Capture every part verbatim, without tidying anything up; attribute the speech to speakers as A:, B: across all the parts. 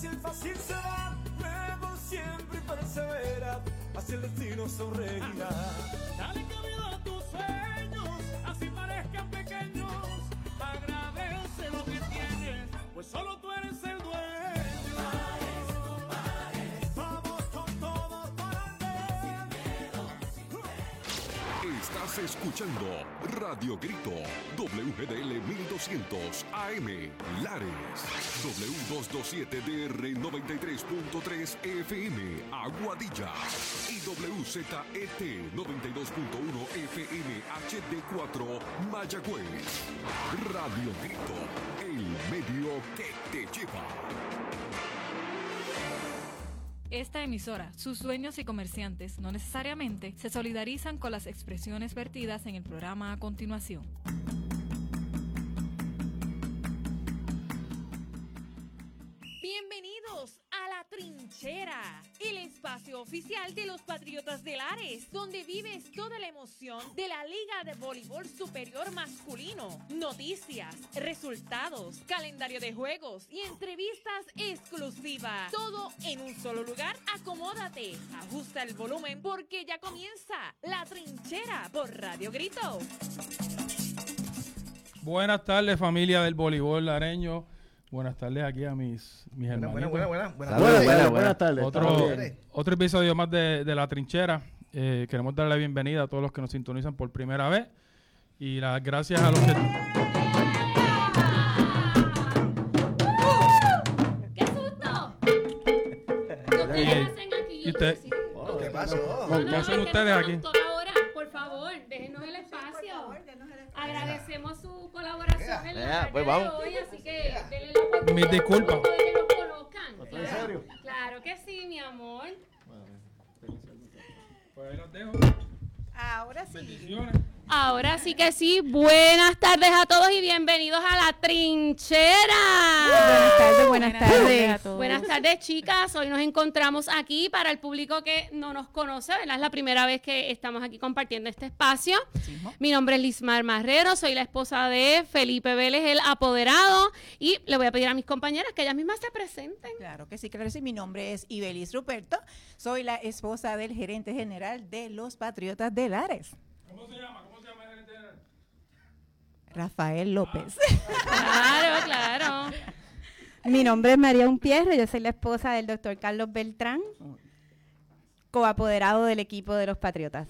A: fácil, fácil se va, luego siempre persevera, así el destino sonreirá.
B: Dale cabida a tus sueños, así parezcan pequeños, agradece lo que tienes, pues solo tú eres el dueño.
C: Estás escuchando Radio Grito, W G D L mil doscientos A M, Lares, W doscientos veintisiete D R noventa y tres punto tres F M, Aguadilla, y W Z E T noventa y dos punto uno F M H D cuatro, Mayagüez. Radio Grito, el medio que te lleva.
D: Esta emisora, sus dueños y comerciantes no necesariamente se solidarizan con las expresiones vertidas en el programa a continuación.
E: Bienvenidos a La Trinchera, el espacio oficial de los Patriotas de Lares, donde vives toda la emoción de la Liga de Voleibol Superior Masculino. Noticias, resultados, calendario de juegos y entrevistas exclusivas. Todo en un solo lugar. Acomódate, ajusta el volumen porque ya comienza La Trinchera por Radio Grito.
F: Buenas tardes, familia del voleibol lareño. Buenas tardes aquí a mis, mis hermanos.
G: Buenas, buenas, buenas.
H: Buenas, buenas, buenas, buenas tardes.
F: Otro, otro episodio más de, de La Trinchera. Eh, queremos darle la bienvenida a todos los que nos sintonizan por primera vez. Y las gracias a los que...
I: ¡Qué susto!
F: ¿Qué
I: hacen aquí?
F: ¿Y usted?
G: Oh, ¿qué pasó?
F: No, ¿Qué hacen ustedes aquí?
I: Ahora, por favor, déjenos el espacio. Agradecemos su colaboración en la
H: Yeah,
I: tarde
H: pues
I: de
H: vamos.
I: hoy, así que denle la oportunidad
F: Mis disculpas.
I: de que nos conozcan.
H: ¿En serio?
I: Claro que sí, mi amor.
F: Pues ahí los dejo.
E: Ahora sí.
F: Bendiciones.
I: Ahora sí que sí, buenas tardes a todos y bienvenidos a La Trinchera.
J: Buenas tardes, buenas tardes a todos.
I: Buenas tardes, chicas. Hoy nos encontramos aquí para el público que no nos conoce, ¿verdad? Es la primera vez que estamos aquí compartiendo este espacio.
E: Sí, ¿no?
I: Mi nombre es Lismar Marrero, soy la esposa de Felipe Vélez, el apoderado, y le voy a pedir a mis compañeras que ellas mismas se presenten.
E: Claro que sí, claro que sí. Mi nombre es Ibelis Ruperto. Soy la esposa del gerente general de los Patriotas de Lares.
F: ¿Cómo se llama? ¿Cómo se llama el gerente general?
E: Rafael López.
I: Claro, claro.
J: Mi nombre es María Unpierre, yo soy la esposa del doctor Carlos Beltrán, coapoderado del equipo de los Patriotas.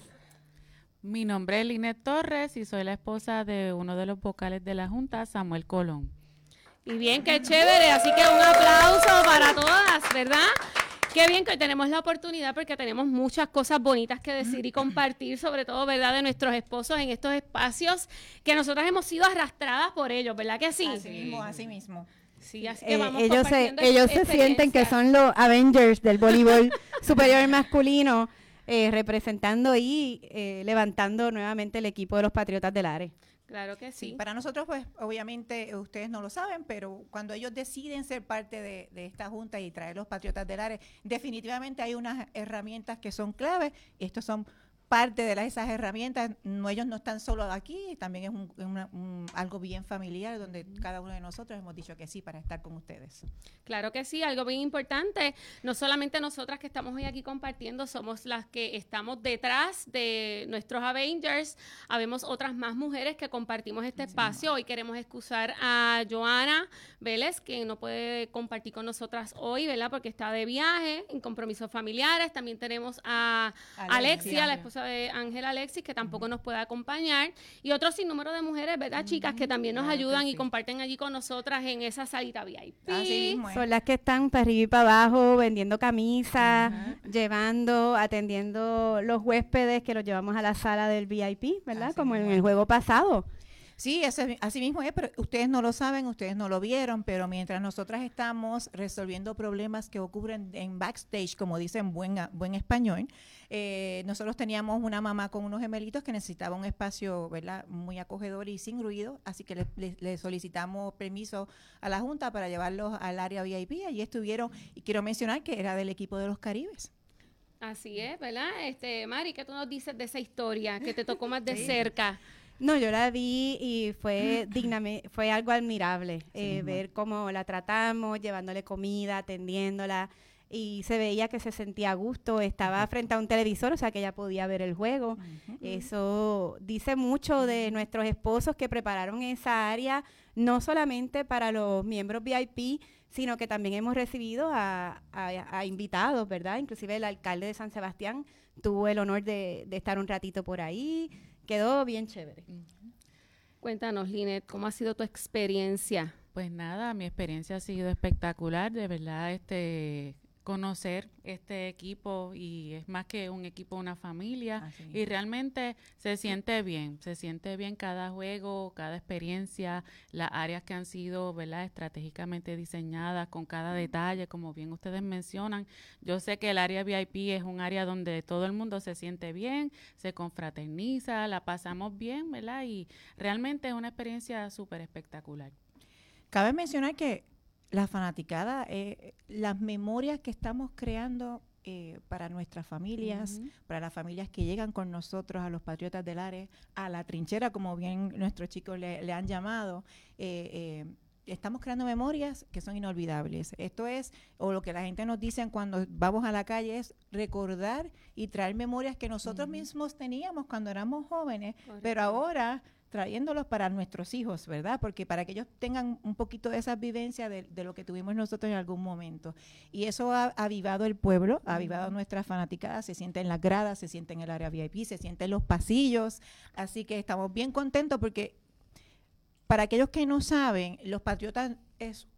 K: Mi nombre es Linet Torres y soy la esposa de uno de los vocales de la Junta, Samuel Colón.
I: Y bien, qué chévere, así que un aplauso para todas, ¿verdad? Qué bien que hoy tenemos la oportunidad porque tenemos muchas cosas bonitas que decir y compartir, sobre todo, ¿verdad?, de nuestros esposos en estos espacios que nosotras hemos sido arrastradas por ellos, ¿verdad que sí?
E: Así mismo, así mismo.
I: Sí, así que
J: Eh,
I: vamos
J: ellos se,
I: compartiendo
J: ellos se sienten que
I: experiencias.
J: son los Avengers del voleibol superior masculino, eh, representando y eh, levantando nuevamente el equipo de los Patriotas del Lares.
I: Claro que sí.
E: Sí, para nosotros, pues, obviamente, ustedes no lo saben, pero cuando ellos deciden ser parte de, de esta junta y traer los Patriotas del Lares, definitivamente hay unas herramientas que son claves. Estos son parte de las, esas herramientas. No, ellos no están solo aquí, también es un, una, un, algo bien familiar donde cada uno de nosotros hemos dicho que sí para estar con ustedes.
I: Claro que sí, algo bien importante, no solamente nosotras que estamos hoy aquí compartiendo, somos las que estamos detrás de nuestros Avengers, habemos otras más mujeres que compartimos este espacio. Hoy queremos excusar a Joana Vélez, que no puede compartir con nosotras hoy, ¿verdad?, porque está de viaje, en compromisos familiares. También tenemos a Alexia, Alexia la esposa de Ángela Alexis, que tampoco nos puede acompañar, y otro sinnúmero de mujeres, ¿verdad, uh-huh, chicas, que también nos claro ayudan sí. y comparten allí con nosotras en esa salita V I P.
E: Así mismo es.
J: Son las que están para arriba y para abajo vendiendo camisas, uh-huh, llevando, atendiendo los huéspedes que los llevamos a la sala del V I P, ¿verdad? Así como en el juego pasado.
E: Sí, ese, así mismo es, pero ustedes no lo saben, ustedes no lo vieron, pero mientras nosotras estamos resolviendo problemas que ocurren en backstage, como dicen buen, buen español, eh, nosotros teníamos una mamá con unos gemelitos que necesitaba un espacio, ¿verdad?, muy acogedor y sin ruido, así que le, le, le solicitamos permiso a la Junta para llevarlos al área V I P. Allí estuvieron, y quiero mencionar que era del equipo de los Caribes.
I: Así es, ¿verdad? Este, Mari, ¿qué tú nos dices de esa historia que te tocó más de sí. cerca?
J: No, yo la vi y fue dignamente, fue algo admirable, eh, ver cómo la tratamos, llevándole comida, atendiéndola, y se veía que se sentía a gusto, estaba uh-huh. frente a un televisor, o sea que ella podía ver el juego. Uh-huh. Eso dice mucho de nuestros esposos que prepararon esa área, no solamente para los miembros V I P, sino que también hemos recibido a, a, a invitados, ¿verdad? Inclusive el alcalde de San Sebastián tuvo el honor de, de estar un ratito por ahí. Quedó bien chévere.
I: Uh-huh. Cuéntanos, Linet, ¿cómo ha sido tu experiencia?
K: Pues nada, mi experiencia ha sido espectacular, de verdad, este conocer este equipo, y es más que un equipo, una familia. Así y realmente se siente bien, se siente bien cada juego, cada experiencia, las áreas que han sido, ¿verdad?, estratégicamente diseñadas con cada detalle, como bien ustedes mencionan. Yo sé que el área V I P es un área donde todo el mundo se siente bien, se confraterniza, la pasamos bien, ¿verdad? Y realmente es una experiencia súper espectacular.
E: Cabe mencionar que la fanaticada, eh, las memorias que estamos creando eh, para nuestras familias, uh-huh. para las familias que llegan con nosotros, a los Patriotas del Lares, a la trinchera, como bien nuestros chicos le, le han llamado, eh, eh, estamos creando memorias que son inolvidables. Esto es, o lo que la gente nos dice cuando vamos a la calle, es recordar y traer memorias que nosotros uh-huh. mismos teníamos cuando éramos jóvenes, correcto. Pero ahora trayéndolos para nuestros hijos, ¿verdad? Porque para que ellos tengan un poquito de esa vivencia de, de lo que tuvimos nosotros en algún momento. Y eso ha avivado el pueblo, ha avivado nuestras fanaticadas, se siente en las gradas, se siente en el área V I P, se siente en los pasillos. Así que estamos bien contentos porque, para aquellos que no saben, los Patriotas es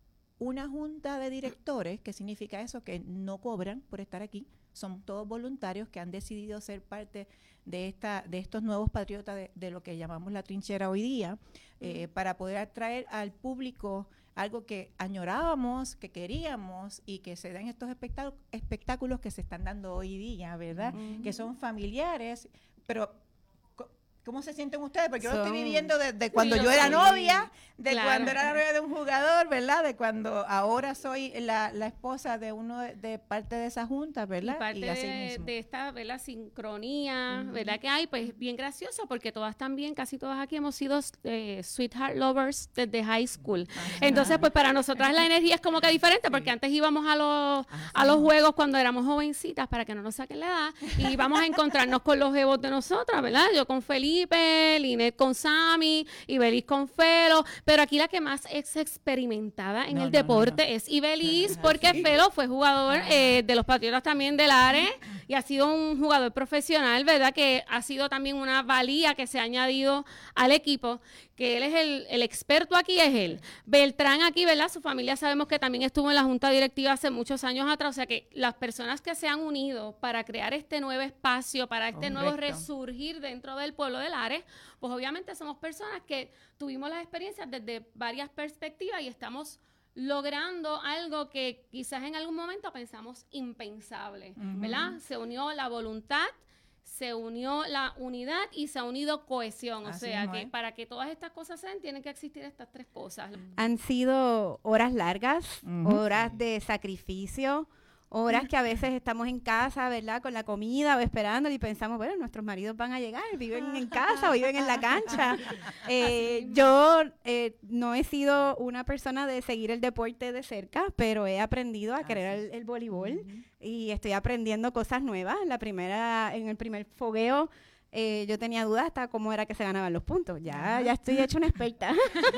E: una junta de directores. ¿Qué significa eso? Que no cobran por estar aquí. Son todos voluntarios que han decidido ser parte de esta de estos nuevos patriotas de, de lo que llamamos la trinchera hoy día, eh, uh-huh. para poder atraer al público algo que añorábamos, que queríamos, y que se den estos espectáculos, espectáculos que se están dando hoy día, ¿verdad? Uh-huh. Que son familiares, pero ¿cómo se sienten ustedes? Porque son, yo lo estoy viviendo desde cuando sí, yo era novia, de claro. cuando era la novia de un jugador, ¿verdad? De cuando ahora soy la, la esposa de uno de, de parte de esa junta, ¿verdad?
I: Y parte y así de, mismo. de esta, ¿verdad? Sincronía, uh-huh. ¿verdad? Que hay, pues bien gracioso, porque todas también, casi todas aquí hemos sido eh, sweetheart lovers desde high school. Uh-huh. Entonces, pues para nosotras la energía es como que diferente, sí. porque antes íbamos a los, uh-huh. a los juegos cuando éramos jovencitas, para que no nos saquen la edad, y íbamos a encontrarnos con los jevos de nosotras, ¿verdad? Yo con Felipe, Linet con Sammy, Ibelis con Felo, pero aquí la que más es experimentada en no, el no, deporte no, no. es Ibelis, porque ¿sí? Felo fue jugador eh, de los Patriotas también del Lares y ha sido un jugador profesional, ¿verdad? Que ha sido también una valía que se ha añadido al equipo, que él es el, el experto aquí, es él. Beltrán aquí, ¿verdad? Su familia sabemos que también estuvo en la junta directiva hace muchos años atrás, o sea que las personas que se han unido para crear este nuevo espacio, para este Correcto. nuevo resurgir dentro del pueblo de Lares, pues obviamente somos personas que tuvimos las experiencias desde varias perspectivas y estamos logrando algo que quizás en algún momento pensamos impensable, uh-huh. ¿verdad? Se unió la voluntad, se unió la unidad y se ha unido cohesión. Así o sea, que es. Para que todas estas cosas se den, tienen que existir estas tres cosas.
J: Han sido horas largas, uh-huh. horas de sacrificio, horas que a veces estamos en casa, ¿verdad?, con la comida o esperando y pensamos, bueno, nuestros maridos van a llegar, viven en casa o viven en la cancha. Eh, yo eh, no he sido una persona de seguir el deporte de cerca, pero he aprendido a querer el, el voleibol uh-huh. y estoy aprendiendo cosas nuevas. La primera, en el primer fogueo, eh, yo tenía dudas hasta cómo era que se ganaban los puntos. Ya, uh-huh. ya estoy hecha una experta.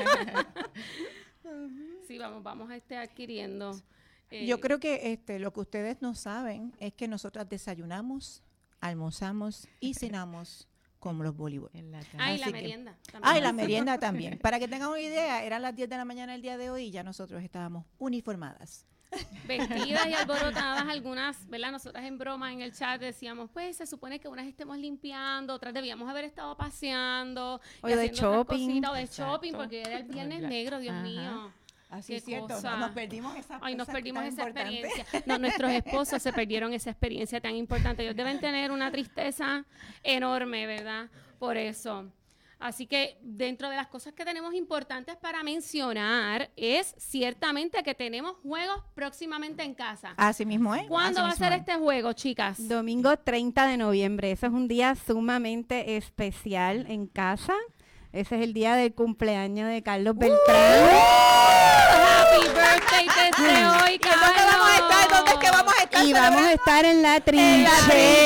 I: Sí, vamos, vamos a estar adquiriendo.
E: Eh, Yo creo que este, lo que ustedes no saben es que nosotras desayunamos, almorzamos y cenamos con los voleibol.
I: Ah, y la que, merienda.
E: También. Ah, y la merienda también. Para que tengan una idea, eran las diez de la mañana el día de hoy y ya nosotros estábamos uniformadas.
I: Vestidas y alborotadas algunas, ¿verdad? Nosotras en broma en el chat decíamos, pues se supone que unas estemos limpiando, otras debíamos haber estado paseando.
J: O de shopping.
I: Cositas, o de shopping, porque era el viernes negro, Dios Ajá. mío.
E: Así es cierto, no, nos perdimos esa
I: Ay, nos perdimos esa
E: importante.
I: experiencia. No, nuestros esposos se perdieron esa experiencia tan importante. Ellos deben tener una tristeza enorme, ¿verdad? Por eso. Así que dentro de las cosas que tenemos importantes para mencionar es ciertamente que tenemos juegos próximamente en casa.
E: Así mismo es.
I: ¿Cuándo
E: Así
I: va a
E: mismo
I: ser
E: es.
I: este juego, chicas?
J: Domingo treinta de noviembre. Eso es un día sumamente especial en casa. Ese es el día del cumpleaños de Carlos Beltrán.
I: Happy birthday desde hoy, Carlos.
E: ¿Dónde vamos a estar? ¿Dónde es que vamos a estar?
J: Y vamos a estar en la trinchera.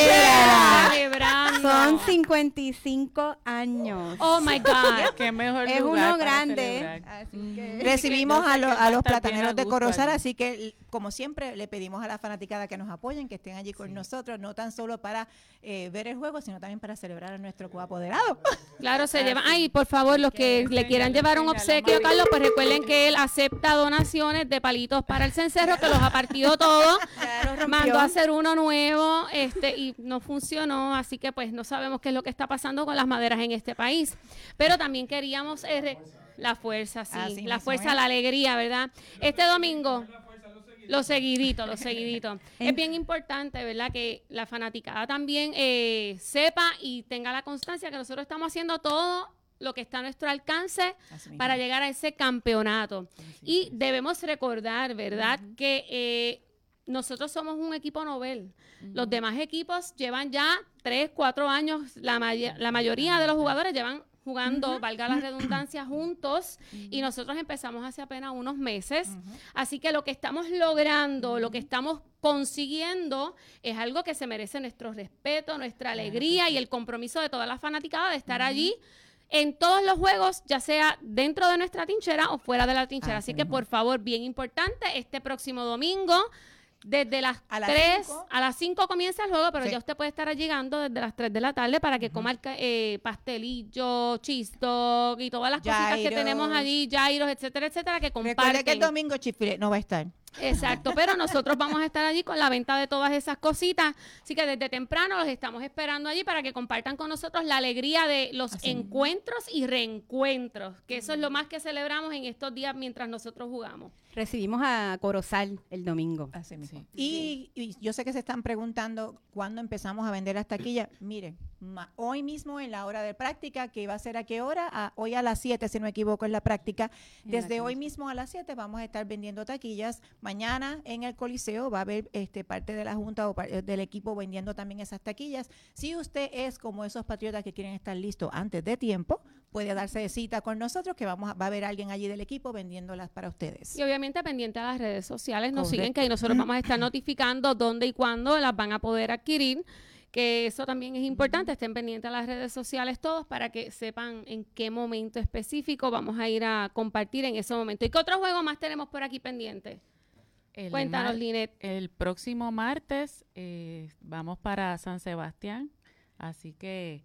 I: Celebrando.
J: Son cincuenta y cinco años.
I: Oh my God.
K: Qué mejor
J: Es
K: lugar
J: uno
K: para
J: grande.
K: celebrar.
J: Así que
E: Recibimos
K: yo sé
E: a,
K: que
E: los-
K: va
E: a
K: a
E: los
K: estar bien
E: plataneros
K: a
E: de
K: gusto
E: Corozal,
K: allí.
E: así que, como siempre, le pedimos a la fanaticada que nos apoyen, que estén allí con nosotros, no tan solo para eh, ver el juego, sino también para celebrar a nuestro coapoderado.
I: Claro, se llevan. Ay, por favor, los que le quieran llevar un obsequio, Carlos, pues recuerden que él acepta donaciones de palitos para el cencerro, que los ha partido todos.
J: ya lo rompió.
I: Mandó a hacer uno nuevo este y no funcionó, así que pues no sabemos qué es lo que está pasando con las maderas en este país. Pero también queríamos eh, re- la fuerza, sí,
E: Así
I: la
E: mismo
I: fuerza,
E: es.
I: la alegría, ¿verdad? Este domingo, los seguiditos, los seguiditos. Es bien importante, ¿verdad? Que la fanaticada también eh, sepa y tenga la constancia que nosotros estamos haciendo todo lo que está a nuestro alcance
E: Así mismo.
I: para llegar a ese campeonato. Y debemos recordar, ¿verdad? Que eh, nosotros somos un equipo novel. Los demás equipos llevan ya tres, cuatro años, la, may- la mayoría de los jugadores llevan jugando, valga la redundancia, juntos, y nosotros empezamos hace apenas unos meses. Así que lo que estamos logrando, lo que estamos consiguiendo, es algo que se merece nuestro respeto, nuestra alegría y el compromiso de toda la fanaticada de estar allí en todos los juegos, ya sea dentro de nuestra trinchera o fuera de la trinchera.
E: Así
I: Así que,
E: mismo.
I: por favor, bien importante, este próximo domingo, desde las
E: A las
I: tres,
E: cinco.
I: a las cinco comienza el juego, pero
E: Sí.
I: ya usted puede estar llegando desde las tres de la tarde para que coma el ca- eh, pastelillo, cheese dog y todas las cositas que
E: Gyros.
I: tenemos allí, gyros, etcétera, etcétera, que
E: Recuerde
I: comparten.
E: que el domingo Chifre no va a estar.
I: Exacto, pero nosotros vamos a estar allí con la venta de todas esas cositas, así que desde temprano los estamos esperando allí para que compartan con nosotros la alegría de los
E: Así mismo.
I: encuentros y reencuentros, que eso es lo más que celebramos en estos días mientras nosotros jugamos.
J: Recibimos a Corozal el domingo.
E: Así mismo.
K: Sí.
E: Y, y yo sé que se están preguntando cuándo empezamos a vender las taquillas. Miren, ma- hoy mismo en la hora de práctica, que iba a ser a qué hora, a- hoy a las siete, si no me equivoco, es la práctica.
J: En la
E: Desde hoy
J: cancha.
E: mismo a las siete vamos a estar vendiendo taquillas. Mañana en el Coliseo va a haber este, parte de la Junta o par- eh, del equipo vendiendo también esas taquillas. Si usted es como esos patriotas que quieren estar listos antes de tiempo, puede darse de cita con nosotros, que vamos a, va a haber alguien allí del equipo vendiéndolas para ustedes.
I: Y obviamente pendiente a las redes sociales, nos
E: Correcto.
I: siguen que ahí nosotros vamos a estar notificando dónde y cuándo las van a poder adquirir, que eso también es importante, estén pendientes a las redes sociales todos para que sepan en qué momento específico vamos a ir a compartir en ese momento. ¿Y qué otro juego más tenemos por aquí pendiente?
K: El
I: Cuéntanos,
K: mar-
I: Linet.
K: El próximo martes eh, vamos para San Sebastián, así que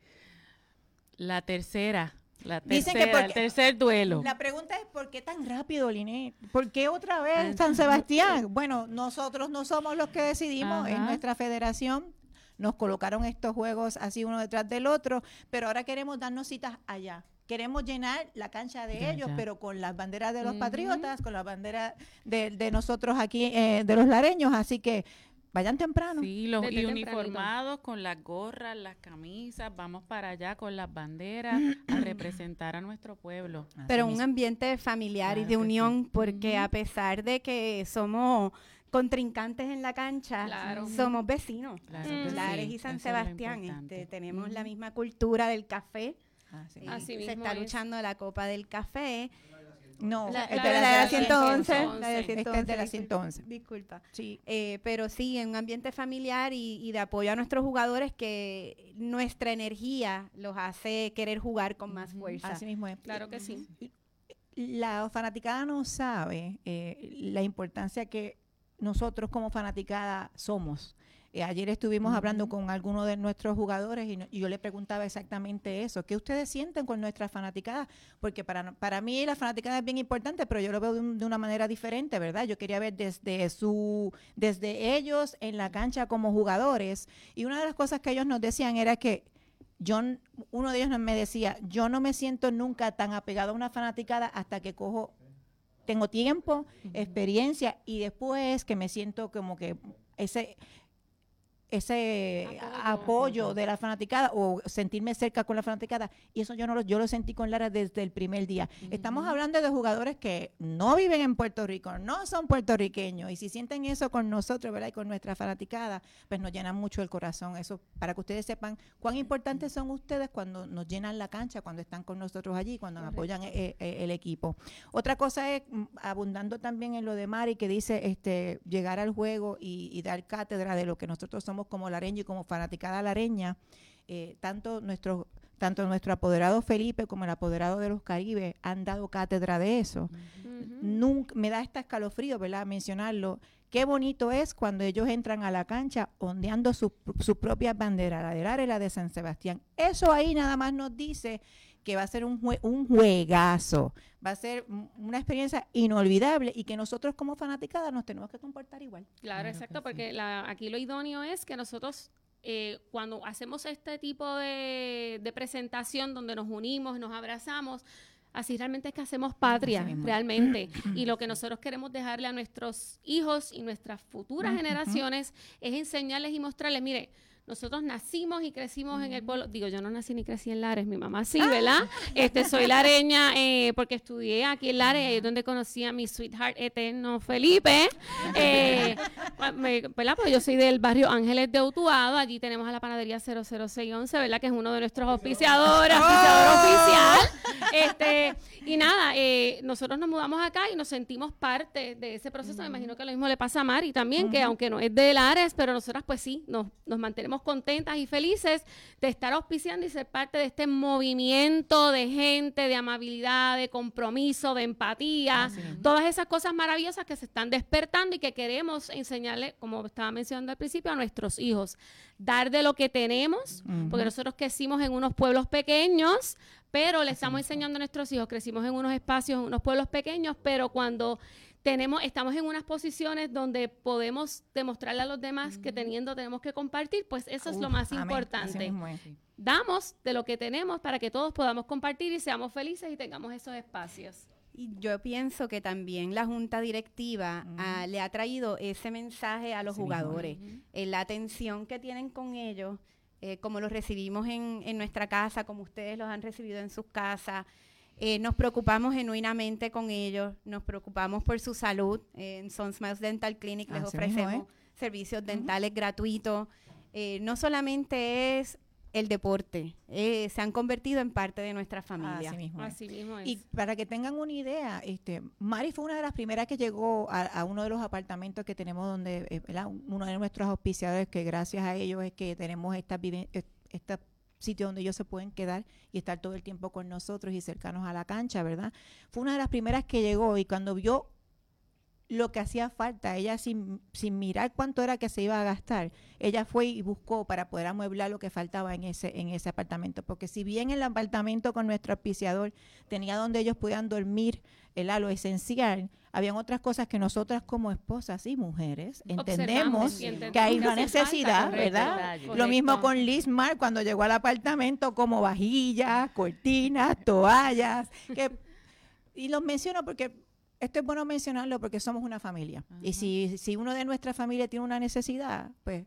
K: la tercera, la
E: Dicen que
K: tercera,
E: porque-
K: el tercer duelo.
E: La pregunta es, ¿por qué tan rápido, Linet? ¿Por qué otra
J: Ah,
E: vez San Sebastián? Bueno, nosotros no somos los que decidimos, en
K: Ajá.
E: nuestra federación nos colocaron estos juegos así uno detrás del otro, pero ahora queremos darnos citas allá. Queremos llenar la cancha de
K: Ya,
E: ellos,
K: ya.
E: pero con las banderas de los
I: Ujú.
E: patriotas, con las banderas de, de nosotros aquí, eh, de los lareños, así que vayan temprano.
K: Sí, los,
I: Desde
K: y
I: tempranito.
K: uniformados con las gorras, las camisas, vamos para allá con las banderas a representar a nuestro pueblo.
E: Así
J: Pero un
E: mismo.
J: ambiente familiar y
K: Claro
J: de
K: que
J: unión,
K: sí.
J: porque
K: Ujú.
J: a pesar de que somos contrincantes en la cancha,
I: Claro.
J: somos vecinos.
K: Claro
I: que sí,
J: Lares y San
K: eso es lo
J: Sebastián,
K: importante.
J: este, tenemos la
K: Ujú.
J: misma cultura del café.
E: Así
J: y
E: mismo.
I: Así
J: se
I: mismo
J: está
I: es.
J: luchando la Copa del Café.
E: No,
I: La-
E: es
I: la-
E: de
J: la,
E: la,
J: de la
E: ciento
J: ciento
E: once.
J: once.
I: once.
J: La de
E: Esta es de
J: ciento
E: la
J: once,
E: ciento once.
J: Disculpa.
E: Sí.
J: Eh, pero sí, en un ambiente familiar y, y de apoyo a nuestros jugadores que nuestra energía los hace querer jugar con más fuerza.
E: Así mismo es.
I: Claro que sí.
E: La fanaticada no sabe eh, la importancia que nosotros como fanaticada somos. Eh, ayer estuvimos hablando con algunos de nuestros jugadores y, no- y yo le preguntaba exactamente eso. ¿Qué ustedes sienten con nuestra fanaticada? Porque para, para mí la fanaticada es bien importante, pero yo lo veo de, un- de una manera diferente, ¿verdad? Yo quería ver desde, su, desde ellos en la cancha como jugadores. Y una de las cosas que ellos nos decían era que yo, n- uno de ellos nos- me decía, yo no me siento nunca tan apegado a una fanaticada hasta que cojo, tengo tiempo, experiencia y después que me siento como que ese ese
I: Apoyo.
E: apoyo de la fanaticada o sentirme cerca con la fanaticada, y eso yo no lo, yo lo sentí con Lara desde el primer día. Uh-huh. Estamos hablando de jugadores que no viven en Puerto Rico, no son puertorriqueños, y si sienten eso con nosotros, ¿verdad? Y con nuestra fanaticada, pues nos llenan mucho el corazón. Eso para que ustedes sepan cuán importantes son ustedes cuando nos llenan la cancha, cuando están con nosotros allí, cuando nos apoyan el, el, el equipo. Otra cosa es, abundando también en lo de Mari, que dice este llegar al juego y, y dar cátedra de lo que nosotros somos como lareño y como fanaticada lareña, eh, tanto nuestro tanto nuestro apoderado Felipe como el apoderado de los Caribes han dado cátedra de eso. Uh-huh. Nunca, me da hasta escalofrío, ¿verdad?, mencionarlo. Qué bonito es cuando ellos entran a la cancha ondeando sus su propias banderas, la de Lara y la de San Sebastián. Eso ahí nada más nos dice que va a ser un, jue, un juegazo, va a ser una experiencia inolvidable y que nosotros como fanaticada nos tenemos que comportar igual.
I: Claro, claro, exacto, porque sí. la, aquí lo idóneo es que nosotros eh, cuando hacemos este tipo de, de presentación donde nos unimos, nos abrazamos, así realmente es que hacemos patria, realmente. Y lo que nosotros queremos dejarle a nuestros hijos y nuestras futuras uh-huh. generaciones es enseñarles y mostrarles, mire, nosotros nacimos y crecimos mm. en el pueblo. Digo, yo no nací ni crecí en Lares, mi mamá sí, ¿verdad? Ah. Este, soy lareña eh, porque estudié aquí en Lares, ahí es donde conocí a mi sweetheart eterno Felipe. Eh, me, ¿verdad? Pues yo soy del barrio Ángeles de Utuado, allí tenemos a la panadería cero cero seis once, ¿verdad? Que es uno de nuestros auspiciadores, auspiciador oficial. Este, y nada, eh, nosotros nos mudamos acá y nos sentimos parte de ese proceso. Mm. Me imagino que lo mismo le pasa a Mari también, uh-huh. que aunque no es de Lares, pero nosotras pues sí, nos, nos mantenemos contentas y felices de estar auspiciando y ser parte de este movimiento de gente, de amabilidad, de compromiso, de empatía, todas esas cosas maravillosas que se están despertando y que queremos enseñarle, como estaba mencionando al principio, a nuestros hijos, dar de lo que tenemos, uh-huh. porque nosotros crecimos en unos pueblos pequeños, pero le estamos enseñando a nuestros hijos, crecimos en unos espacios, en unos pueblos pequeños, pero cuando tenemos, estamos en unas posiciones donde podemos demostrarle a los demás uh-huh. que teniendo tenemos que compartir, pues eso Uf, es lo más amén. importante. Damos de lo que tenemos para que todos podamos compartir y seamos felices y tengamos esos espacios.
J: Y yo pienso que también la junta directiva uh-huh. uh, le ha traído ese mensaje a los sí, jugadores, uh-huh. eh, la atención que tienen con ellos, eh, como los recibimos en, en nuestra casa, como ustedes los han recibido en sus casas. Eh, nos preocupamos genuinamente con ellos, nos preocupamos por su salud. Eh, en Sun Smiles Dental Clinic les Así ofrecemos mismo, ¿eh? servicios dentales uh-huh. gratuitos. Eh, no solamente es el deporte, eh, se han convertido en parte de nuestra familia.
E: Así mismo,
I: Así mismo es.
E: Y para que tengan una idea, este, Mari fue una de las primeras que llegó a, a uno de los apartamentos que tenemos donde, eh, ¿verdad? Uno de nuestros auspiciadores, que gracias a ellos es que tenemos esta esta sitio donde ellos se pueden quedar y estar todo el tiempo con nosotros y cercanos a la cancha, ¿verdad? Fue una de las primeras que llegó y cuando vio lo que hacía falta, ella sin, sin mirar cuánto era que se iba a gastar, ella fue y buscó para poder amueblar lo que faltaba en ese en ese apartamento, porque si bien el apartamento con nuestro auspiciador tenía donde ellos pudieran dormir, el lo esencial, habían otras cosas que nosotras como esposas y mujeres entendemos que hay una necesidad, falta, ¿verdad? Correcto. Lo mismo con Liz Mar cuando llegó al apartamento, como vajillas, cortinas, toallas, que, y los menciono porque esto es bueno mencionarlo porque somos una familia. Uh-huh. Y si, si uno de nuestra familia tiene una necesidad, pues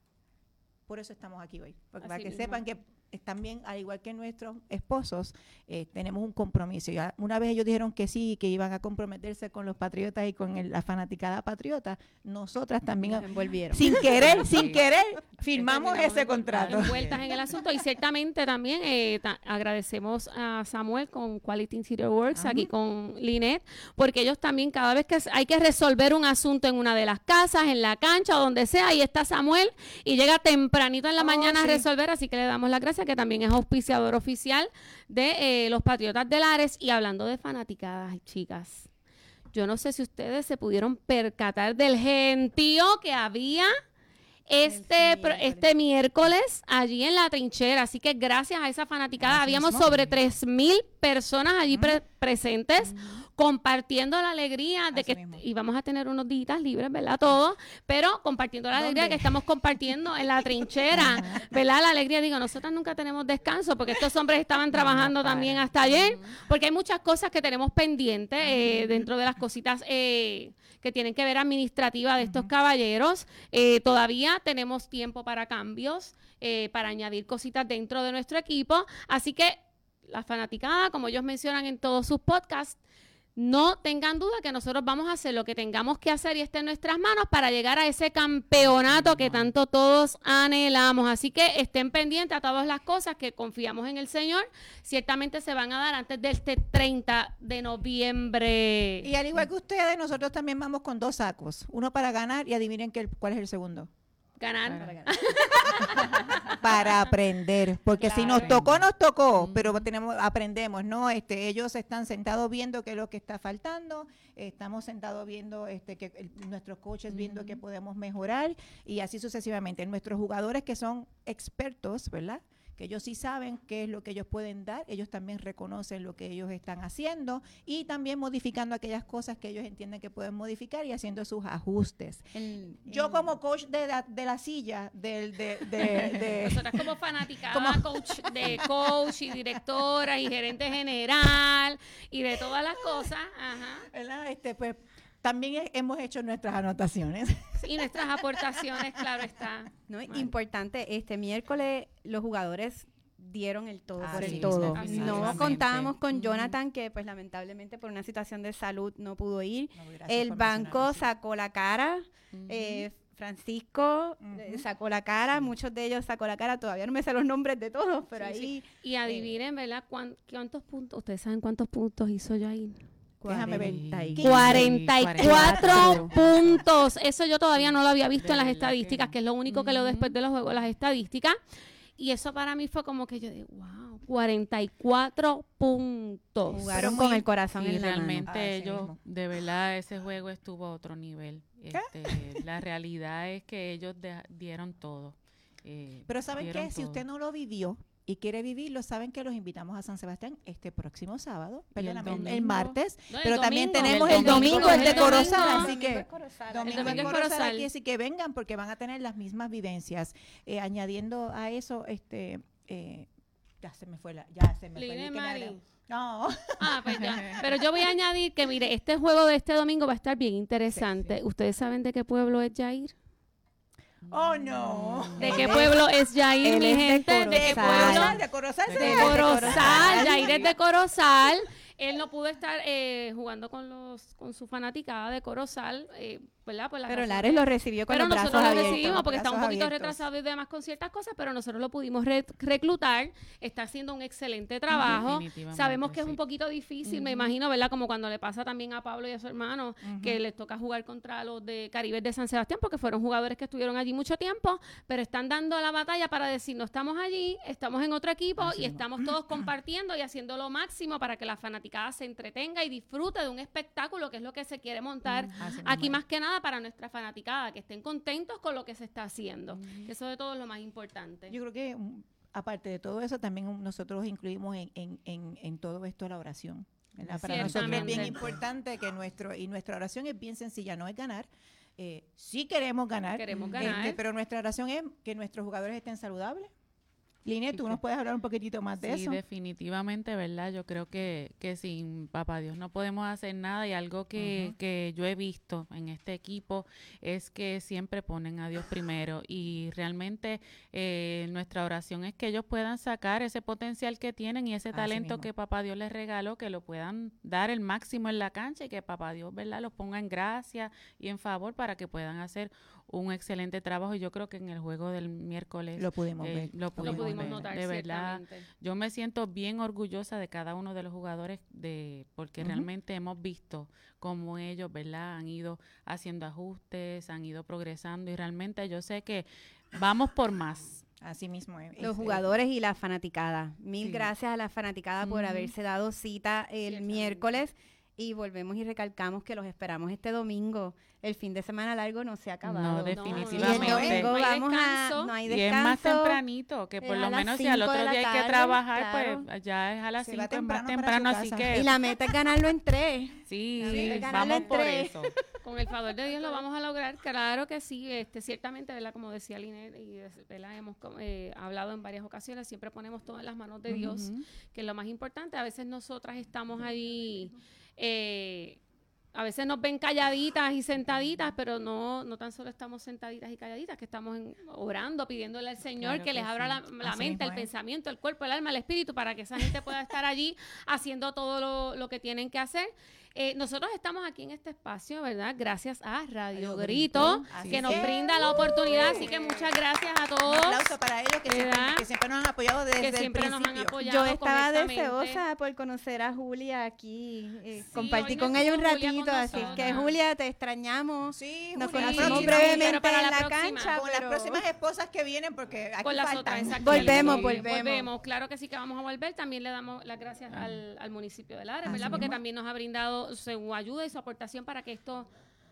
E: por eso estamos aquí hoy. Porque para que mismo. sepan que también, al igual que nuestros esposos, eh, tenemos un compromiso. Ya una vez ellos dijeron que sí, que iban a comprometerse con los patriotas y con el, la fanaticada patriota, nosotras también,
J: nos envolvieron.
E: sin querer, sin querer, firmamos ese contrato.
I: Envueltas en el asunto. Y ciertamente también eh, ta- agradecemos a Samuel con Quality Interior Works, uh-huh. aquí con Lynette, porque ellos también, cada vez que hay que resolver un asunto en una de las casas, en la cancha o donde sea, ahí está Samuel y llega tempranito en la oh, mañana sí. a resolver, así que le damos las gracias, que también es auspiciador oficial de eh, los Patriotas de Lares. Y hablando de fanaticadas, chicas, yo no sé si ustedes se pudieron percatar del gentío que había este, pro, este miércoles allí en la trinchera, así que gracias a esa fanaticada, Así habíamos mismo. sobre tres mil personas allí pre- presentes, uh-huh. compartiendo la alegría de
E: Así
I: que
E: mismo.
I: y vamos a tener unos días libres, ¿verdad? Todos, pero compartiendo la alegría
E: ¿Dónde?
I: que estamos compartiendo en la trinchera, ¿verdad? La alegría, digo, nosotros nunca tenemos descanso porque estos hombres estaban trabajando también hasta ayer, porque hay muchas cosas que tenemos pendientes eh, dentro de las cositas eh, que tienen que ver administrativa de estos caballeros. Eh, todavía tenemos tiempo para cambios, eh, para añadir cositas dentro de nuestro equipo, así que la fanaticada, como ellos mencionan en todos sus podcasts, no tengan duda que nosotros vamos a hacer lo que tengamos que hacer y esté en nuestras manos para llegar a ese campeonato que tanto todos anhelamos. Así que estén pendientes a todas las cosas que confiamos en el Señor. Ciertamente se van a dar antes de este treinta de noviembre.
E: Y al igual que ustedes, nosotros también vamos con dos sacos. Uno para ganar y adivinen qué, cuál es el segundo.
I: Ganar.
E: Para ganar. Para aprender, porque si nos
J: Claro.
E: tocó, nos tocó, pero tenemos, aprendemos, ¿no? Este, ellos están sentados viendo qué es lo que está faltando, eh, estamos sentados viendo, este, que el- nuestros coaches viendo que podemos mejorar y así sucesivamente. Nuestros jugadores que son expertos, ¿verdad? Que ellos sí saben qué es lo que ellos pueden dar, ellos también reconocen lo que ellos están haciendo y también modificando aquellas cosas que ellos entienden que pueden modificar y haciendo sus ajustes.
J: El-
E: Yo
J: el-
E: como coach de la, de la silla, del, de, de, de-
I: Nosotras como fanática,
E: Como-
I: coach de coach y directora y gerente general y de todas las cosas, ajá,
E: ¿verdad? Este, pues, también he- hemos hecho nuestras anotaciones.
I: y nuestras aportaciones, claro está.
J: No,
I: Bueno.
J: importante, este miércoles los jugadores dieron el todo
E: Ah,
J: por
E: sí,
J: el todo.
I: así
J: No
K: definitivamente.
J: contábamos con
K: Ujú.
J: Jonathan, que pues lamentablemente por una situación de salud no pudo ir.
E: No, gracias
J: El
E: por
J: banco
E: mencionarlo, sí.
J: sacó la cara. eh, Francisco eh,
E: Ujú.
J: sacó la cara, muchos de ellos sacó la cara, todavía no me sé los nombres de todos, pero
I: Sí,
J: ahí
I: Y adivinen, ¿verdad? ¿Cuán- ¿Cuántos puntos? ¿Ustedes saben cuántos puntos hizo Yair?
E: Déjame ver.
J: cuarenta y-
E: quince.
I: cuarenta y cuatro puntos. Eso yo todavía no lo había visto
K: De
I: en las
K: verdad
I: estadísticas,
K: que-
I: que es lo único que leo
K: Ujú.
I: después de los juegos, las estadísticas. Y eso para mí fue como que yo dije, wow, cuarenta y cuatro puntos.
J: Jugaron
E: muy-
J: con el corazón
K: Y
J: en la mano.
K: realmente
E: Ah, así
K: ellos,
E: mismo.
K: de verdad, ese juego estuvo a otro nivel. Este, la realidad es que ellos de- dieron todo. eh,
E: Pero ¿saben
K: dieron
E: qué? Si
K: todo.
E: usted no lo vivió y quiere vivirlo, saben que los invitamos a San Sebastián este próximo sábado,
K: Y el
E: perdóname, el,
K: domingo.
E: martes,
I: No, el
E: pero también
I: domingo,
E: tenemos
I: el
E: el domingo,
I: domingo,
E: el de
I: el domingo.
E: Corozal, así
J: Domingo
E: que
J: es Corozal.
E: domingo
I: El domingo
E: en
I: es
E: Corozal
I: Corozal.
E: aquí, así que vengan porque van a tener las mismas vivencias. Eh, añadiendo a eso, este, eh, ya se me fue la, ya se me fue
I: Line
E: el que me
I: Mari.
E: agrada. No.
I: Ah, pues ya. Pero yo voy a añadir que, mire, este juego de este domingo va a estar bien interesante. ¿Ustedes saben de qué pueblo es Yair?
E: Oh, no.
I: ¿De
J: Él
I: qué
J: es-
I: pueblo es Yair,
J: él
I: mi
J: es de
I: gente? ¿De qué
J: Corozal.
I: pueblo?
E: De Corozal,
K: De
E: sí.
I: De
J: Corozal.
I: Corozal, Yair es de Corozal. Él no pudo estar eh, jugando con los con su fanaticada de Corozal, eh, ¿verdad? Por la
J: Pero
I: razón
J: Lares
I: de-
J: lo recibió con
I: Pero
J: los brazos
I: nosotros lo
J: abiertos.
I: recibimos porque está un
E: brazos
I: poquito
E: abiertos.
I: retrasado y demás con ciertas cosas, pero nosotros lo pudimos re- reclutar. Está haciendo un excelente trabajo.
K: Definitivamente,
I: Sabemos que es
K: sí.
I: un poquito difícil, me imagino, ¿verdad? Como cuando le pasa también a Pablo y a su hermano, que les toca jugar contra los de Caribe de San Sebastián, porque fueron jugadores que estuvieron allí mucho tiempo, pero están dando la batalla para decir, no estamos allí, estamos en otro equipo y estamos todos compartiendo y haciendo lo máximo para que la fanaticada se entretenga y disfrute de un espectáculo, que es lo que se quiere montar
E: Así
I: aquí
E: mismo
I: más que nada para nuestra fanaticada, que estén contentos con lo que se está haciendo. Eso de todo es lo más importante.
E: Yo creo que mm, aparte de todo eso, también um, nosotros incluimos en, en, en, en todo esto la oración. ¿verdad? Para nosotros es bien
I: Ciertamente.
E: importante que nuestro, y nuestra oración es bien sencilla, no es ganar. Eh, sí queremos ganar,
I: Queremos
E: este,
I: ganar.
E: pero nuestra oración es que nuestros jugadores estén saludables. Line, ¿tú nos puedes hablar un poquitito más de
K: Sí,
E: eso?
K: definitivamente, ¿verdad? Yo creo que, que sin Papá Dios no podemos hacer nada y algo que, que yo he visto en este equipo es que siempre ponen a Dios primero y realmente eh, nuestra oración es que ellos puedan sacar ese potencial que tienen y ese
E: Así
K: talento
E: mismo.
K: que Papá Dios les regaló, que lo puedan dar el máximo en la cancha y que Papá Dios, ¿verdad? Los ponga en gracia y en favor para que puedan hacer un excelente trabajo y yo creo que en el juego del miércoles
E: Lo pudimos
K: eh,
E: ver.
K: lo
I: Lo
K: pudimos
I: pudimos
K: ver,
I: notar,
K: de verdad.
I: ciertamente.
K: Yo me siento bien orgullosa de cada uno de los jugadores de porque
E: Ujú.
K: realmente hemos visto cómo ellos, ¿verdad? Han ido haciendo ajustes, han ido progresando y realmente yo sé que vamos por más.
E: Así mismo es.
J: Los
E: Es-
J: jugadores y la fanaticada. Mil
K: Sí.
J: gracias a la fanaticada por
K: Ujú.
J: haberse dado cita el
I: Ciertamente.
J: miércoles. y volvemos y recalcamos que los esperamos este domingo. El fin de semana largo no se ha acabado.
K: No, definitivamente.
J: Y el domingo
I: No hay
J: vamos
I: descanso.
J: a, no hay
K: Y
J: descanso.
K: es más tempranito, que por
J: eh,
K: lo
J: a las
K: menos si al
J: cinco
K: otro
J: de la
K: día hay que
J: tarde,
K: trabajar,
J: claro.
K: pues ya es a las
E: Se va
K: cinco, es más
E: temprano para
K: temprano,
E: su
K: así
E: casa.
K: que
J: Y la meta es ganarlo en tres.
K: sí,
J: Sí, ganarle
K: vamos
J: en
K: por
J: tres.
K: eso.
I: Con el favor de Dios lo vamos a lograr, claro que sí, este, ciertamente, ¿verdad? Como decía Linet, y ¿verdad? Hemos eh, hablado en varias ocasiones, siempre ponemos todo en las manos de Dios,
K: Ujú.
I: que es lo más importante. A veces nosotras estamos ahí, eh, a veces nos ven calladitas y sentaditas, pero no, no tan solo estamos sentaditas y calladitas, que estamos en- orando, pidiéndole al Señor
K: Claro
I: que,
K: que
I: les abra
K: sí.
I: la, la
E: Así
I: mente,
E: mismo
I: el
E: es.
I: pensamiento, el cuerpo, el alma, el espíritu, para que esa gente pueda estar allí haciendo todo lo, lo que tienen que hacer. Eh, nosotros estamos aquí en este espacio, ¿verdad? Gracias a Radio
E: Radio
I: Grito,
E: Grito, así
I: que nos
E: es.
I: brinda la oportunidad. Así que muchas gracias a
E: Un
I: todos.
E: aplauso para ellos que siempre,
I: ¿Verdad?
E: que siempre nos han apoyado desde
I: Que
E: el
I: siempre nos han
E: principio.
I: apoyado.
J: Yo estaba
I: correctamente.
J: deseosa por conocer a Julia aquí, eh,
I: Sí,
J: compartí
I: hoy
J: con
I: no
J: ella un
I: estuvo Julia con
J: ratito, así es que
I: nosotras.
J: Julia, te extrañamos.
E: Sí,
J: Nos
E: Julia,
J: conocimos
E: próxima,
J: brevemente
I: pero para
J: en
I: la
J: la
I: próxima.
J: cancha,
E: con
J: pero
E: las próximas esposas que vienen, porque aquí
I: Con las
E: faltan.
I: otras, exacto.
J: Volvemos,
I: Sí,
J: volvemos.
I: Claro que sí que vamos a volver. También le damos las gracias al, al municipio de Lares,
E: Así
I: ¿verdad? Porque
E: mismo.
I: también nos ha brindado su ayuda y su aportación para que esto...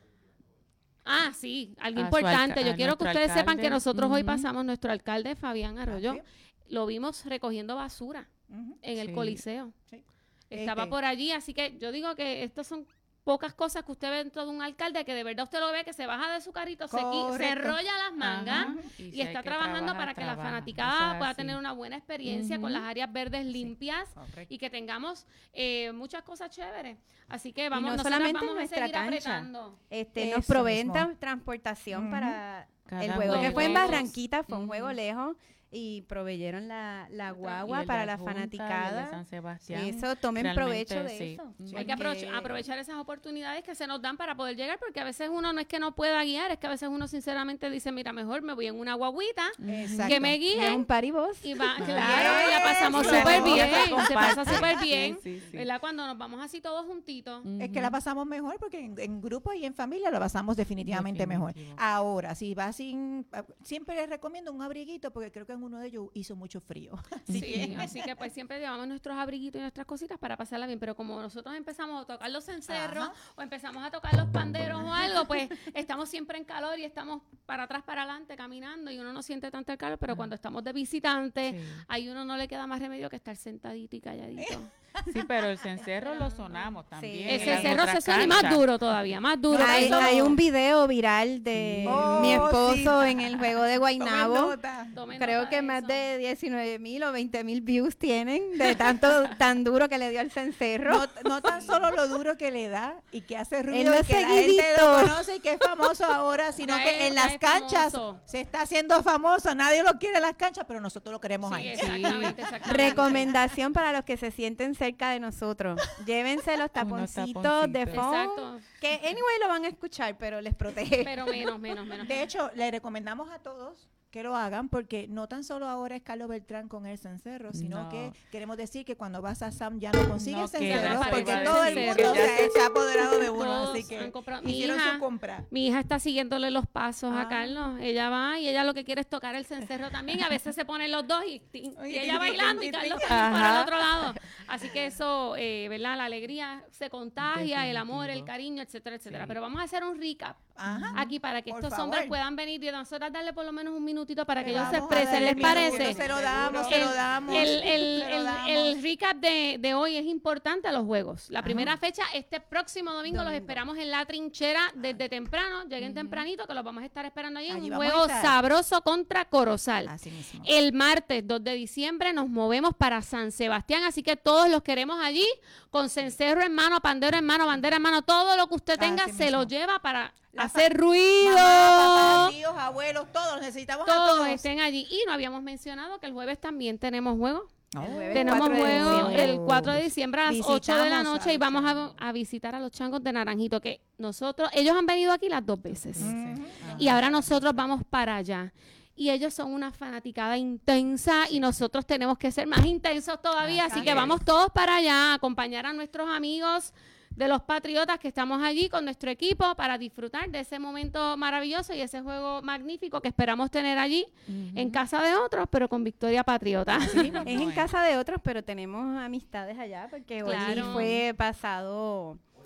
I: Ah, sí, algo
K: A su
I: importante.
K: alca-
I: Yo
K: a
I: quiero que
K: nuestro
I: ustedes sepan que
K: alcalde.
I: nosotros hoy
K: Ujú.
I: pasamos, nuestro alcalde Fabián Arroyo,
E: Así
I: lo vimos recogiendo basura
E: Ujú.
I: en el
K: Sí.
I: Coliseo.
E: Sí.
I: Estaba
E: Este-
I: por allí, así que yo digo que estas son pocas cosas que usted ve dentro de un alcalde, que de verdad usted lo ve, que se baja de su carrito, se, qui- se
E: Correcto.
I: enrolla las mangas
K: Ajá.
I: y,
K: si hay
I: está
K: que
I: trabajando
K: trabajar,
I: para que la
K: trabaja.
I: fanaticada
K: Eso es
I: pueda
K: así.
I: tener una buena experiencia con
K: Ujú.
I: las áreas verdes limpias
E: Correcto.
I: y que tengamos eh, muchas cosas chéveres. Así que
J: Y
I: vamos,
J: no
I: nosotras
J: solamente
I: vamos a
J: nuestra
I: seguir
J: cancha.
I: apretando.
J: Este,
E: Eso
J: nos proveen
E: mismo.
J: tra- transportación
E: Ujú.
J: para
K: Cada
J: el juego que
I: juego.
J: fue en
I: Juegos.
J: Barranquita, fue un
K: Ujú.
J: juego lejos y proveyeron la, la
K: Y
J: guagua
K: el
J: para
K: de
J: la
K: Adjunta, y el de
J: fanaticada.
K: San Sebastián.
J: Eso, tomen
K: Realmente,
J: provecho de
K: sí.
J: eso.
K: Ujú.
I: Hay que aprovech-
J: porque-
I: aprovechar esas oportunidades que se nos dan para poder llegar, porque a veces uno no es que no pueda guiar, es que a veces uno sinceramente dice, mira, mejor me voy en una guaguita,
E: Exacto.
I: que me
J: Y es
I: guíe.
J: un paribos.
I: Y va,
K: Ah,
I: claro, y la pasamos
E: eso.
I: súper bien,
K: Se
I: se
K: comparte.
I: pasa súper bien,
K: Sí, sí, sí.
I: ¿verdad? Cuando nos vamos así todos juntitos.
E: Es que la pasamos mejor porque en, en grupo y en familia lo pasamos definitivamente mejor.
K: Definitivo.
E: Ahora, si va sin... Siempre les recomiendo un abriguito porque creo que en uno de ellos hizo mucho frío. Así
I: Sí,
E: que-
I: así que pues siempre llevamos nuestros abriguitos y nuestras cositas para pasarla bien, pero como nosotros empezamos a tocar los cencerros
E: Ajá.
I: o empezamos a tocar los panderos o algo, pues estamos siempre en calor y estamos para atrás, para adelante, caminando y uno no siente tanto el calor, pero cuando estamos de visitante,
K: Sí.
I: ahí uno no le queda más remedio que estar sentadito y calladito.
K: Sí, pero el cencerro lo sonamos también.
I: El
K: en las
I: cencerro
K: otras
I: se suena y más
K: canchas.
I: duro todavía, más duro.
J: Hay,
I: Eso-
J: hay un video viral de
E: Oh,
J: mi esposo
E: sí.
J: en el juego de
E: Tomen
J: Guaynabo.
E: nota.
I: Tomen
J: Creo
I: nota
J: que
I: de
J: más
I: eso.
J: de diecinueve mil o veinte mil views tienen de tanto tan duro que le dio al cencerro.
E: No, no tan solo lo duro que le da y que hace ruido
J: lo
E: y que la gente
J: seguidito.
E: lo conoce y que es famoso ahora, sino
I: Ya
E: que
I: es-
E: en
I: ya
E: las
I: es
E: canchas
I: famoso.
E: se está haciendo famoso. Nadie lo quiere en las canchas, pero nosotros lo queremos
I: Sí,
E: ahí.
I: exactamente, exactamente.
J: Recomendación para los que se sienten cerca de nosotros. Llévense los taponcitos de
K: taponcitos.
J: phone.
I: Exacto.
J: Que anyway lo van a escuchar, pero les protege.
I: Pero menos, menos, menos.
E: De hecho, le recomendamos a todos que lo hagan porque no tan solo ahora es Carlos Beltrán con el cencerro, sino
K: No.
E: que queremos decir que cuando vas a Sam ya no consigues
K: No
E: cencerro
K: quedas
E: porque
I: arriba del
E: todo el
I: cencerro.
E: mundo
K: Ya
E: se, se ha apoderado de uno,
I: Todos
E: así que
I: han comprado. Mi
E: hicieron
I: hija-
E: su compra.
I: Mi hija está siguiéndole los pasos a
E: Ah.
I: Carlos. Ella va y ella lo que quiere es tocar el cencerro también. Y a veces se ponen los dos y, y- y
E: Oye,
I: ella
E: tin,
I: bailando
E: tin,
I: y
E: tin,
I: Carlos
E: tin.
I: también para el
K: Ajá.
I: otro lado. Así que eso, eh, ¿verdad? La alegría se contagia, el amor, el
K: Definitivo.
I: cariño, etcétera, etcétera.
K: Sí.
I: Pero vamos a hacer un recap
E: Ajá.
I: aquí para que
E: Por
I: estos
E: favor.
I: hombres puedan venir y nosotras darle por lo menos un minutito para que
E: Le
I: ellos se
E: vamos a
I: expresen.
E: dar
I: ¿Les
E: el minuto,
I: parece?
E: Se lo damos, se
I: El-
E: lo damos.
I: El, el-
E: se lo
I: el-
E: damos.
I: el recap de, de hoy es importante a los juegos. La primera fecha, este próximo domingo, los
E: Domingo.
I: esperamos en la trinchera desde temprano. Lleguen tempranito, que los vamos a estar esperando ahí en
E: Allí
I: un
E: vamos a
I: juego
E: estar.
I: sabroso contra Corozal.
E: Así mismo.
I: El martes dos de diciembre nos movemos para San Sebastián, así que todos los queremos allí con cencerro en mano, pandero en mano, bandera en mano, todo lo que usted tenga
E: Así
I: se lo
E: mismo.
I: lleva para
E: La
I: hacer
E: fa-
I: ruido.
E: Mamá, papá, tíos, abuelos, todos necesitamos a
I: Todos
E: todos.
I: estén allí. Y no habíamos mencionado que el jueves también tenemos juego.
E: Oh.
J: El jueves
I: Tenemos
J: cuatro de
I: juego
J: diciembre.
I: el cuatro de diciembre a las ocho de la
E: Visitamos
I: noche
E: a
I: y
E: los
I: vamos
E: changos.
I: a, a visitar a los changos de Naranjito, que nosotros, ellos han venido aquí las dos veces.
E: Ujú.
I: Y ahora nosotros vamos para allá. Y ellos son una fanaticada intensa y nosotros tenemos que ser más intensos todavía. Así que
K: es.
I: vamos todos para allá a acompañar a nuestros amigos de los Patriotas que estamos allí con nuestro equipo para disfrutar de ese momento maravilloso y ese juego magnífico que esperamos tener allí en casa de otros, pero con victoria patriota.
J: Es en casa de otros, pero tenemos amistades allá porque
I: Claro.
J: Oli fue pasado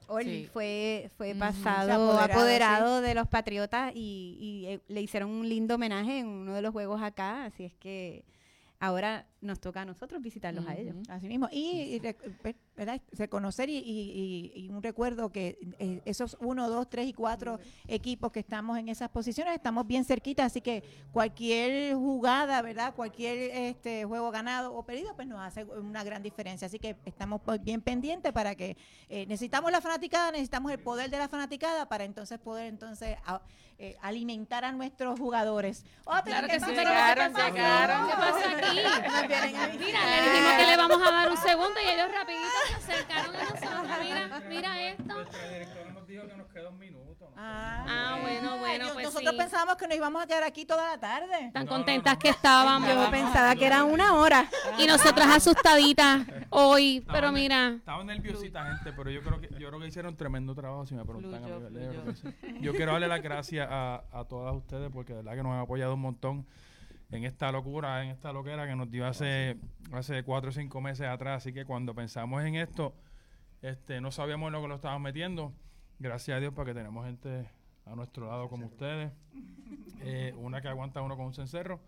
J: Oli
K: Sí.
J: fue, fue
K: Ujú.
J: pasado,
E: Se apoderado,
J: apoderado de los Patriotas y, y, eh, le hicieron un lindo homenaje en uno de los juegos acá, así es que ahora nos toca a nosotros visitarlos a ellos.
K: Ujú.
E: Así mismo. Y, y rec- ve- ¿verdad? reconocer y, y- y- y un recuerdo que eh, esos uno, dos, tres y cuatro equipos que estamos en esas posiciones, estamos bien cerquita, así que cualquier jugada, ¿verdad? Cualquier este juego ganado o perdido, pues nos hace una gran diferencia. Así que estamos pues, bien pendientes para que eh, necesitamos la fanaticada, necesitamos el poder de la fanaticada para entonces poder entonces a- eh, alimentar a nuestros jugadores. Oh, pero
I: Claro
E: ¿qué
I: que sí,
E: pasó?
K: llegaron,
E: ¿Qué pasó?
K: llegaron.
I: ¿Qué pasa aquí?
E: Nos vienen a
I: Mira,
E: visitar.
I: le dijimos que le vamos a dar un segundo y ellos rapidito se acercaron a nosotros. Mira, mira esto.
F: Nuestra directora nos dijo que nos queda un minuto. ¿no?
I: Ah, bueno, bueno,
E: Yo-
I: pues
E: nosotros
I: sí.
E: pensábamos que nos íbamos a quedar aquí toda la tarde.
I: Tan
F: No, no,
I: contentas
F: no.
I: que estábamos.
J: Yo pensaba que era una hora.
I: Y nosotras asustaditas hoy, pero
F: Estaban-
I: mira.
F: Estaban nerviositas, gente, pero yo creo que yo creo que hicieron un tremendo trabajo, si me preguntan a mí,
K: Fluyó,
F: ¿verdad? Yo,
K: fluyó.
F: creo que sí. Yo quiero darle las gracias a, a todas ustedes porque de verdad que nos han apoyado un montón en esta locura, en esta loquera que nos dio hace, hace cuatro o cinco meses atrás. Así que cuando pensamos en esto, este, no sabíamos en lo que lo estábamos metiendo. Gracias a Dios porque tenemos gente a nuestro lado como ustedes. Eh, una que aguanta uno con un cencerro.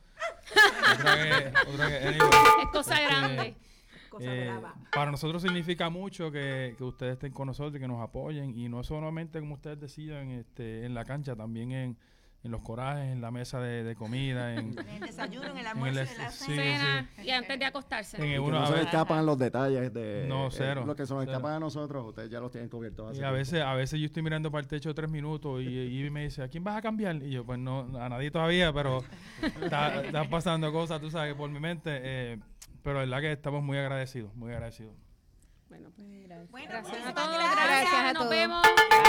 F: Otra que, otra que anyway,
I: Es cosa grande.
F: eh, para nosotros significa mucho que, que ustedes estén con nosotros y que nos apoyen. Y no solamente, como ustedes decían, este, en la cancha, también en, en los corajes, en la mesa de, de comida, en,
E: En el desayuno, en el
F: en
E: almuerzo,
F: el-
E: en la
F: sí,
I: Cena, y antes de acostarse.
F: en
G: Y
F: el
G: que
F: uno
G: no
F: a
G: se
F: ver-
G: escapan los detalles de
F: No,
G: eh,
F: cero,
G: lo que se nos
F: cero.
G: escapan a nosotros, ustedes ya los tienen cubiertos. hace
F: Y a
G: tiempo.
F: veces, a veces yo estoy mirando para el techo tres minutos y Ivy me dice, ¿a quién vas a cambiar? Y yo, pues no, a nadie todavía, pero está- están pasando cosas, tú sabes, por mi mente. eh, pero la verdad que estamos muy agradecidos, muy agradecidos.
I: Bueno, pues,
E: Bueno,
I: gracias a
E: muchísimas
I: todos.
E: gracias.
I: Gracias,
J: Gracias a
I: nos
J: todos.
I: vemos.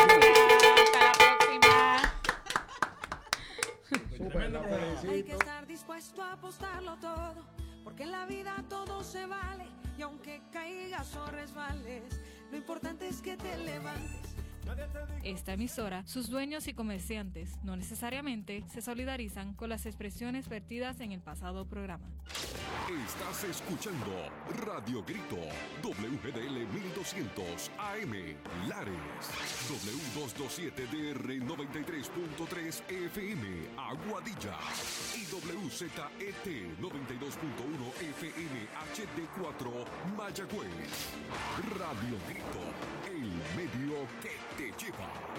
K: Hasta la próxima.
A: Hay que estar dispuesto a apostarlo todo, porque en la vida todo se vale, y aunque caigas o resbales, lo importante es que te levantes.
D: Esta emisora, sus dueños y comerciantes no necesariamente se solidarizan con las expresiones vertidas en el pasado programa.
C: Estás escuchando Radio Grito, W G D L mil doscientos A M, Lares, W doscientos veintisiete D R noventa y tres punto tres F M, Aguadilla, y W Z E T noventa y dos punto uno F M H D cuatro, Mayagüez. Radio Grito, el medio que te lleva.